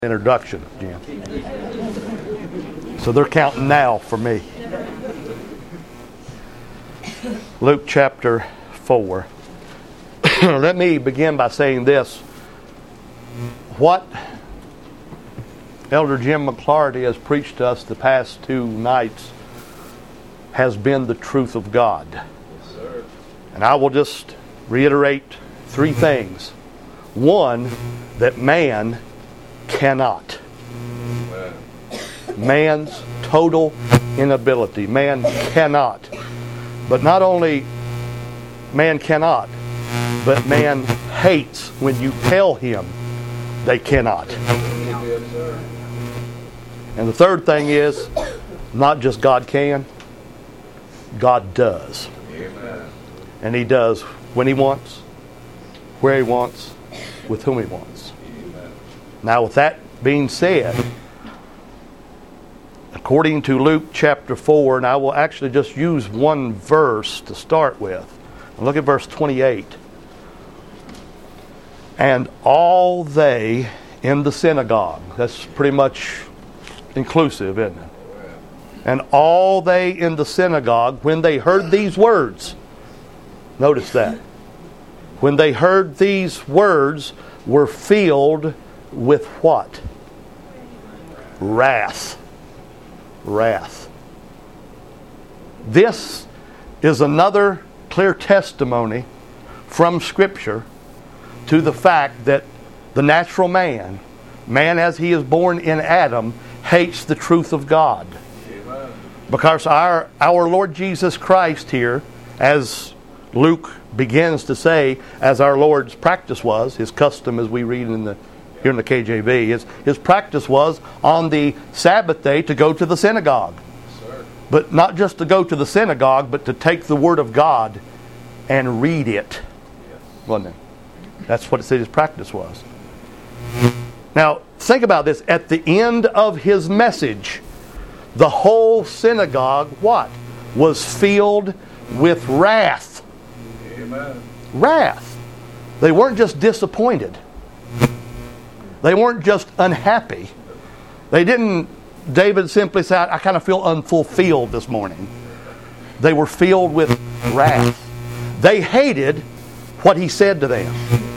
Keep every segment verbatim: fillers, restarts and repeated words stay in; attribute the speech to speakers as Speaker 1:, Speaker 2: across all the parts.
Speaker 1: Introduction, Jim. So they're counting now for me. Luke chapter four. Let me begin by saying this. What Elder Jim McClarty has preached to us the past two nights has been the truth of God. Yes, sir. And I will just reiterate three things. One, that man cannot. Man's total inability. Man cannot. But not only man cannot, but man hates when you tell him they cannot. And the third thing is, not just God can, God does. And He does when He wants, where He wants, with whom He wants. Now, with that being said, according to Luke chapter four, and I will actually just use one verse to start with. Look at verse twenty-eight. And all they in the synagogue, that's pretty much inclusive, isn't it? And all they in the synagogue, when they heard these words, notice that, when they heard these words, were filled with what? Wrath. Wrath. This is another clear testimony from Scripture to the fact that the natural man, man as he is born in Adam, hates the truth of God. Amen. Because our, our Lord Jesus Christ here, as Luke begins to say, as our Lord's practice was, His custom as we read in the here in the K J V, his, his practice was on the Sabbath day to go to the synagogue. Sir. But not just to go to the synagogue, but to take the Word of God and read it. Yes. Wasn't it? That's what it said his practice was. Now, think about this. At the end of his message, the whole synagogue, what? Was filled with wrath. Amen. Wrath. They weren't just disappointed. They weren't just unhappy. They didn't, David simply said, I kind of feel unfulfilled this morning. They were filled with wrath. They hated what he said to them.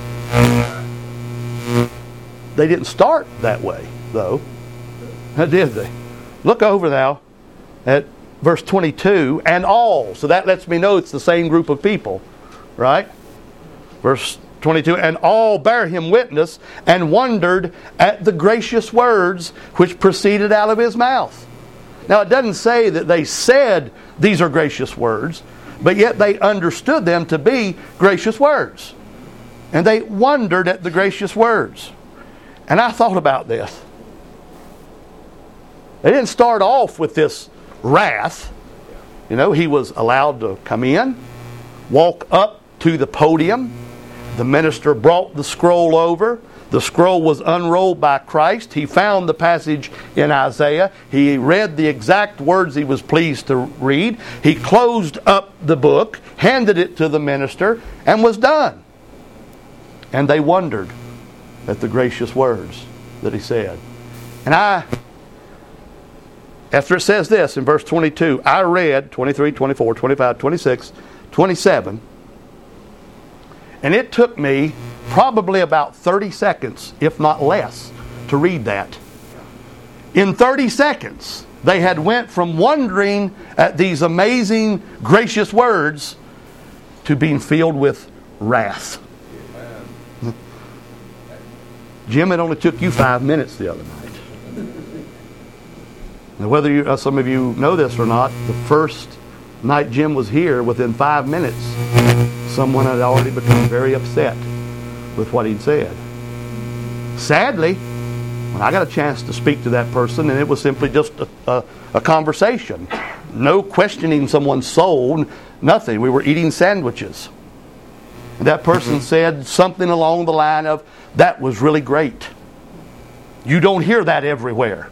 Speaker 1: They didn't start that way, though. Did they? Look over now at verse twenty-two, and all. So that lets me know it's the same group of people, right? Verse twenty-two, and all bare him witness and wondered at the gracious words which proceeded out of his mouth. Now it doesn't say that they said these are gracious words, but yet they understood them to be gracious words. And they wondered at the gracious words. And I thought about this. They didn't start off with this wrath. You know, he was allowed to come in, walk up to the podium. The minister brought the scroll over. The scroll was unrolled by Christ. He found the passage in Isaiah. He read the exact words he was pleased to read. He closed up the book, handed it to the minister, and was done. And they wondered at the gracious words that he said. And I, after it says this in verse twenty-two, I read twenty-three, twenty-four, twenty-five, twenty-six, twenty-seven, and it took me probably about thirty seconds, if not less, to read that. In thirty seconds, they had went from wondering at these amazing, gracious words to being filled with wrath. Amen. Jim, it only took you five minutes the other night. Now, whether you, uh, some of you know this or not, the first night Jim was here, within five minutes, someone had already become very upset with what he'd said. Sadly, when I got a chance to speak to that person, and it was simply just a, a, a conversation, no questioning someone's soul, nothing. We were eating sandwiches. And that person said something along the line of, that was really great. You don't hear that everywhere.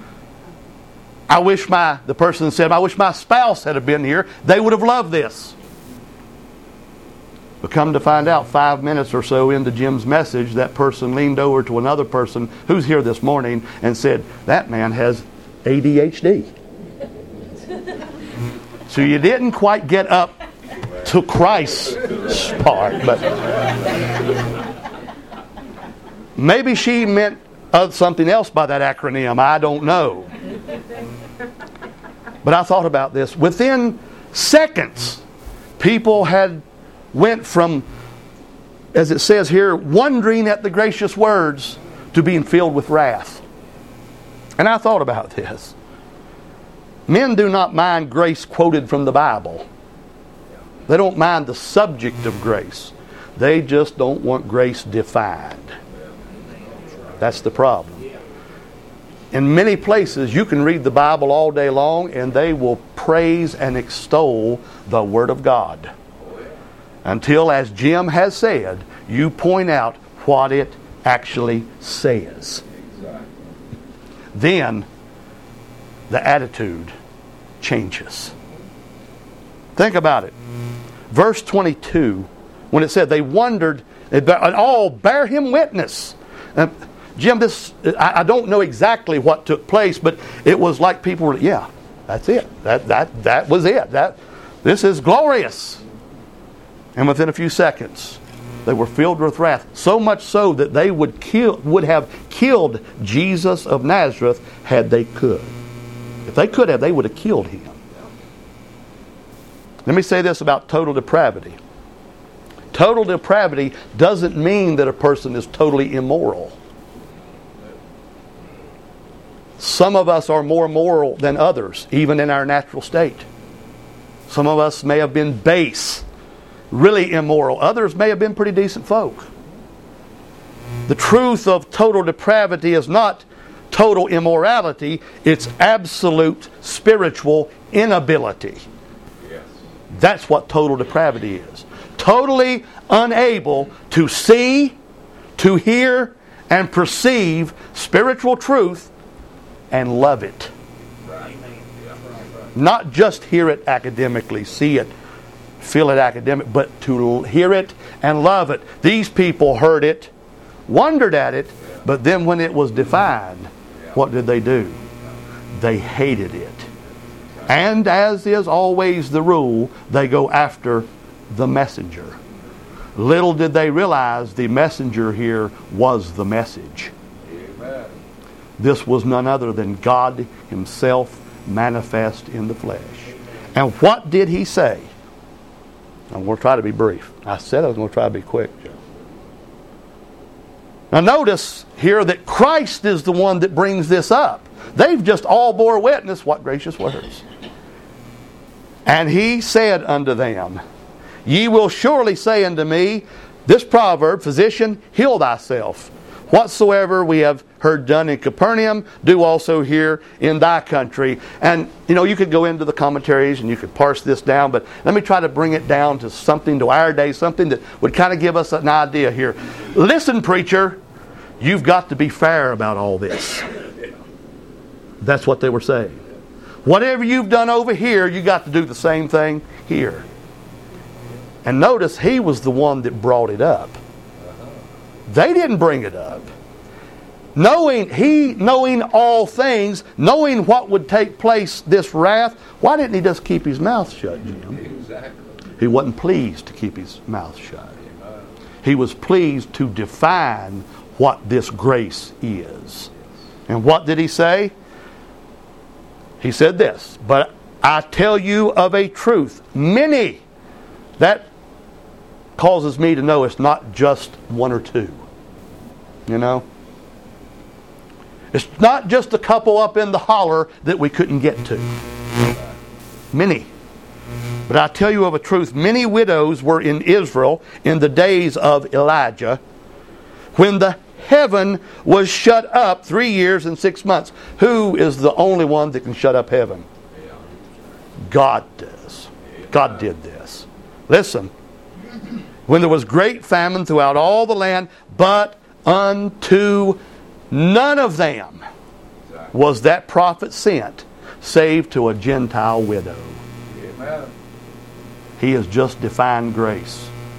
Speaker 1: I wish my, the person said, I wish my spouse had been here. They would have loved this. But come to find out, five minutes or so into Jim's message, that person leaned over to another person who's here this morning and said, that man has A D H D. So you didn't quite get up to Christ's part, but maybe she meant uh, something else by that acronym. I don't know. But I thought about this. Within seconds, people had went from, as it says here, wondering at the gracious words to being filled with wrath. And I thought about this. Men do not mind grace quoted from the Bible. They don't mind the subject of grace. They just don't want grace defined. That's the problem. In many places, you can read the Bible all day long and they will praise and extol the Word of God. Until, as Jim has said, you point out what it actually says. Then the attitude changes. Think about it. Verse twenty-two, when it said they wondered, and all bear him witness. Uh, Jim, this I, I don't know exactly what took place, but it was like people were, yeah, that's it. That that that was it. That this is glorious. And within a few seconds, they were filled with wrath, so much so that they would kill, would have killed Jesus of Nazareth had they could. If they could have, they would have killed him. Let me say this about total depravity. Total depravity doesn't mean that a person is totally immoral. Some of us are more moral than others, even in our natural state. Some of us may have been base, really immoral. Others may have been pretty decent folk. The truth of total depravity is not total immorality. It's absolute spiritual inability. Yes. That's what total depravity is. Totally unable to see, to hear, and perceive spiritual truth and love it. Right. Not just hear it academically, see it, feel it academic, but to hear it and love it. These people heard it, wondered at it, but then when it was defined, what did they do? They hated it. And as is always the rule, they go after the messenger. Little did they realize the messenger here was the message. Amen. This was none other than God Himself manifest in the flesh. And what did He say? I'm going to try to be brief. I said I was going to try to be quick, Joe. Now notice here that Christ is the one that brings this up. They've just all bore witness. What gracious words. And He said unto them, Ye will surely say unto me, this proverb, Physician, heal thyself. Whatsoever we have heard done in Capernaum, do also here in thy country. And, you know, you could go into the commentaries and you could parse this down, but let me try to bring it down to something to our day, something that would kind of give us an idea here. Listen, preacher, you've got to be fair about all this. That's what they were saying. Whatever you've done over here, you got to do the same thing here. And notice He was the one that brought it up. They didn't bring it up. Knowing He, knowing all things, knowing what would take place, this wrath, why didn't He just keep His mouth shut, Jim? Exactly. He wasn't pleased to keep His mouth shut. He was pleased to define what this grace is. And what did He say? He said this, but I tell you of a truth, many. That causes me to know it's not just one or two. You know? It's not just a couple up in the holler that we couldn't get to. Many. But I tell you of a truth, many widows were in Israel in the days of Elijah, when the heaven was shut up three years and six months. Who is the only one that can shut up heaven? God does. God did this. Listen. When there was great famine throughout all the land, but unto none of them was that prophet sent, save to a Gentile widow. Amen. He has just defined grace.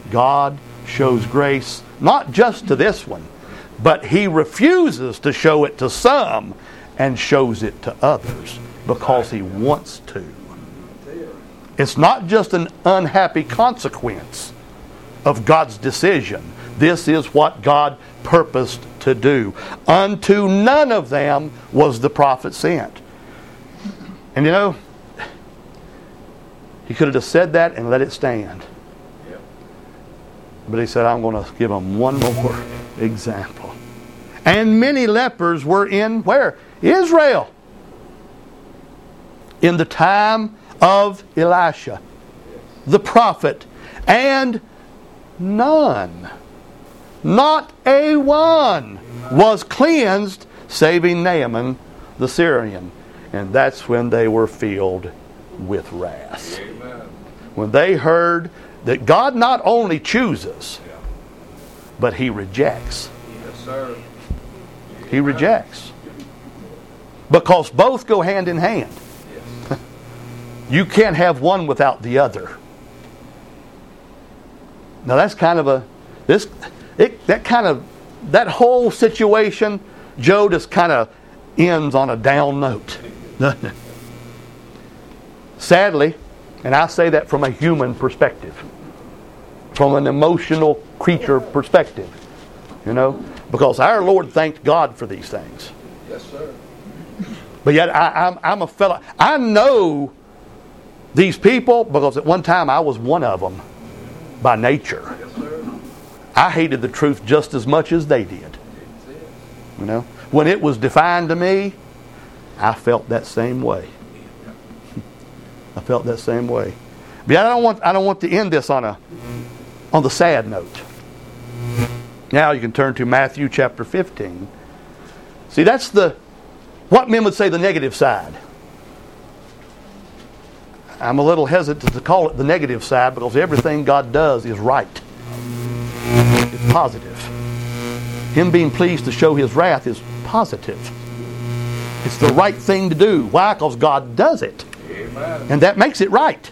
Speaker 1: God shows grace not just to this one, but He refuses to show it to some and shows it to others because He wants to. It's not just an unhappy consequence of God's decision. This is what God purposed to do. Unto none of them was the prophet sent. And you know, He could have just said that and let it stand. But He said, I'm going to give them one more example. And many lepers were in where? Israel. In the time of Elisha, the prophet. And none, not a one, was cleansed, saving Naaman the Syrian. And that's when they were filled with wrath. Amen. When they heard that God not only chooses, but He rejects.
Speaker 2: Yes, sir.
Speaker 1: He rejects. Because both go hand in hand. Yes. You can't have one without the other. Now that's kind of a this it that kind of that whole situation, Joe, just kind of ends on a down note. Sadly, and I say that from a human perspective, from an emotional creature perspective, you know, because our Lord thanked God for these things.
Speaker 2: Yes, sir.
Speaker 1: But yet I, I'm, I'm a fellow. I know these people because at one time I was one of them by nature.
Speaker 2: Yes, sir.
Speaker 1: I hated the truth just as much as they did. You know, when it was defined to me, I felt that same way. I felt that same way. But I don't want I don't want to end this on a on the sad note. Now you can turn to Matthew chapter fifteen. See, that's the what men would say the negative side. I'm a little hesitant to call it the negative side because everything God does is right. It's positive. Him being pleased to show His wrath is positive. It's the right thing to do. Why? Because God does it.
Speaker 2: Amen.
Speaker 1: And that makes it right.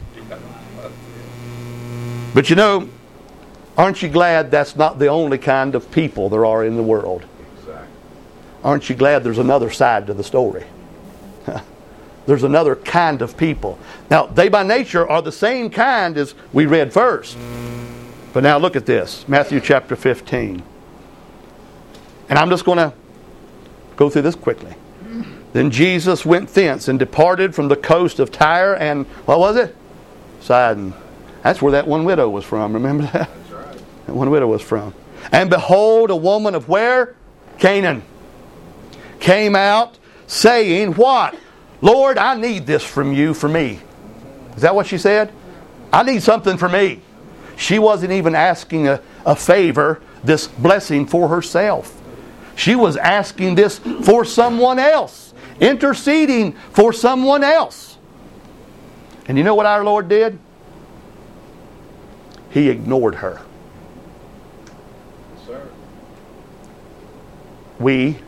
Speaker 1: But you know, aren't you glad that's not the only kind of people there are in the world?
Speaker 2: Exactly.
Speaker 1: Aren't you glad there's another side to the story? There's another kind of people. Now, they by nature are the same kind as we read first. But now look at this. Matthew chapter fifteen. And I'm just going to go through this quickly. Then Jesus went thence and departed from the coast of Tyre and, what was it? Sidon. That's where that one widow was from. Remember that?
Speaker 2: That's right.
Speaker 1: That one widow was from. And behold, a woman of where? Canaan. Came out saying, what? Lord, I need this from you for me. Is that what she said? I need something for me. She wasn't even asking a, a favor, this blessing for herself. She was asking this for someone else. Interceding for someone else. And you know what our Lord did? He ignored her.
Speaker 2: Yes, sir.
Speaker 1: We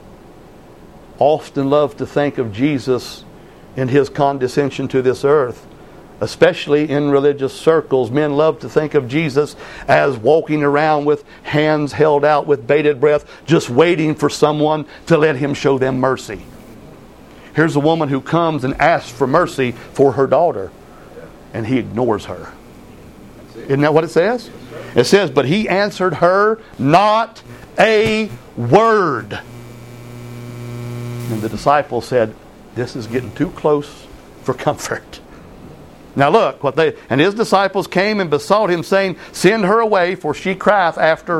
Speaker 1: often love to think of Jesus in His condescension to this earth. Especially in religious circles, men love to think of Jesus as walking around with hands held out with bated breath, just waiting for someone to let Him show them mercy. Here's a woman who comes and asks for mercy for her daughter, and He ignores her. Isn't that what it says? It says, but He answered her not a word. And the disciples said, this is getting too close for comfort. Now look, what they and His disciples came and besought Him, saying, send her away, for she crieth after.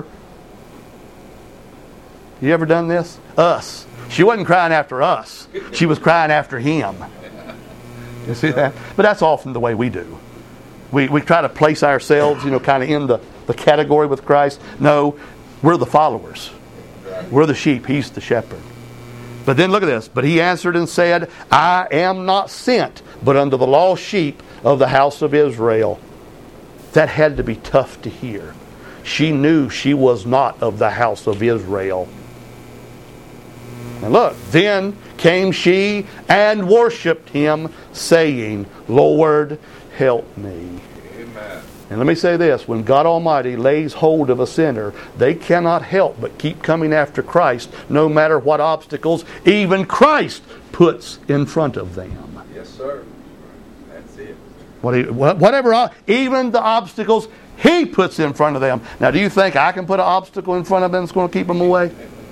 Speaker 1: You ever done this? Us. She wasn't crying after us. She was crying after Him. You see that? But that's often the way we do. We we try to place ourselves, you know, kind of in the, the category with Christ. No, we're the followers. We're the sheep. He's the shepherd. But then look at this. But He answered and said, I am not sent, but unto the lost sheep of the house of Israel. That had to be tough to hear. She knew she was not of the house of Israel. And look, then came she and worshipped Him, saying, Lord, help me.
Speaker 2: Amen.
Speaker 1: And let me say this, when God Almighty lays hold of a sinner, they cannot help but keep coming after Christ, no matter what obstacles even Christ puts in front of them.
Speaker 2: Yes, sir. That's it.
Speaker 1: Whatever, even the obstacles He puts in front of them. Now, do you think I can put an obstacle in front of them that's going to keep them away?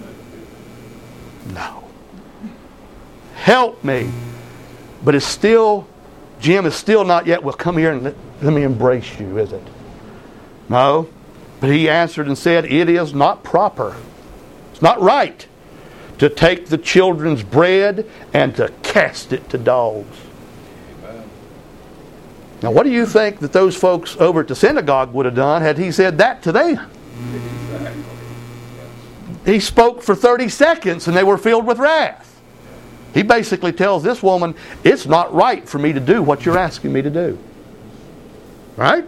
Speaker 1: No. Help me. But it's still, Jim is still not yet, well, come here and let, let me embrace you, is it? No. But he answered and said, it is not proper. It's not right to take the children's bread and to cast it to dogs. Amen. Now, what do you think that those folks over at the synagogue would have done had he said that to them? Exactly. He spoke for thirty seconds and they were filled with wrath. He basically tells this woman, it's not right for me to do what you're asking me to do. Right?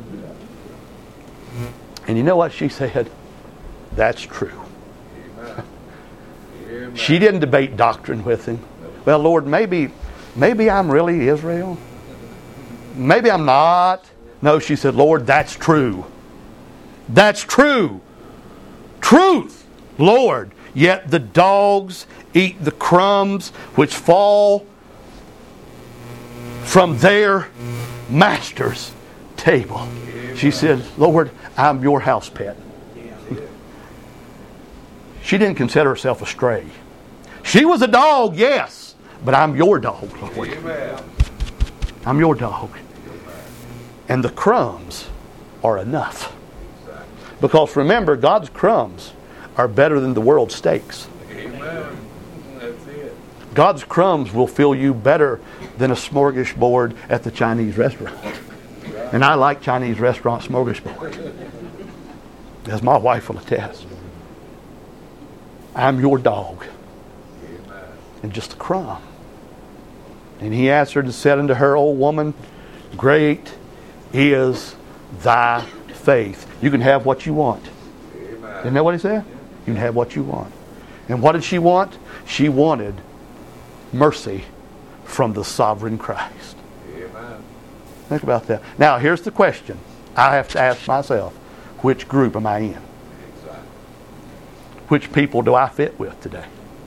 Speaker 1: And you know what she said? That's true. Amen. Amen. She didn't debate doctrine with him. Well, Lord, maybe, maybe I'm really Israel. Maybe I'm not. No, she said, Lord, that's true. That's true. Truth, Lord. Yet the dogs eat the crumbs which fall from their master's table. She said, Lord, I'm your house pet. She didn't consider herself a stray. She was a dog, yes, but I'm your dog, Lord. I'm your dog. And the crumbs are enough. Because remember, God's crumbs are better than the world's steaks.
Speaker 2: Amen. That's it.
Speaker 1: God's crumbs will fill you better than a smorgasbord at the Chinese restaurant. And I like Chinese restaurant smorgasbord, as my wife will attest. I'm your dog. Amen. And just a crumb. And he answered and said unto her, O woman, great is thy faith. You can have what you want. Amen. Isn't that what he said? You can have what you want. And what did she want? She wanted mercy from the sovereign Christ.
Speaker 2: Amen.
Speaker 1: Think about that. Now, here's the question I have to ask myself. Which group am I in?
Speaker 2: Exactly.
Speaker 1: Which people do I fit with today?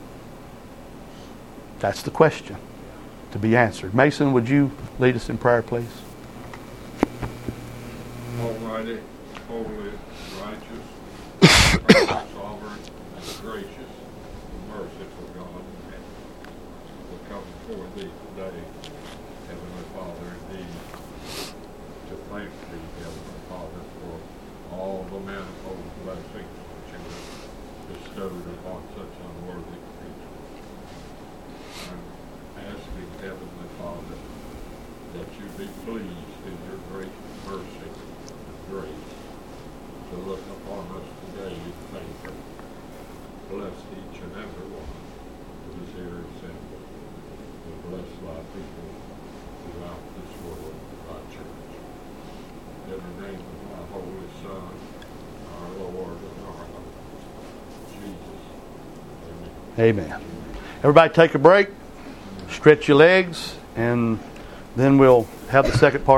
Speaker 1: That's the question to be answered. Mason, would you lead us in prayer, please?
Speaker 3: Almighty, holy, righteous, sovereign, and gracious, and merciful God, we come before Thee today, Heavenly Father, indeed, to thank Thee, Heavenly Father, for all the manifold blessings that You have bestowed upon such unworthy creatures. I'm asking, Heavenly Father, that You be pleased in Your great mercy and grace to look upon us today in favor. Bless each and every one who is here assembled. And bless Thy people throughout this world, Thy church. In the name of Thy Holy Son, our Lord and our Lord, Jesus. Amen.
Speaker 1: Amen. Everybody take a break, stretch your legs, and then we'll have the second part.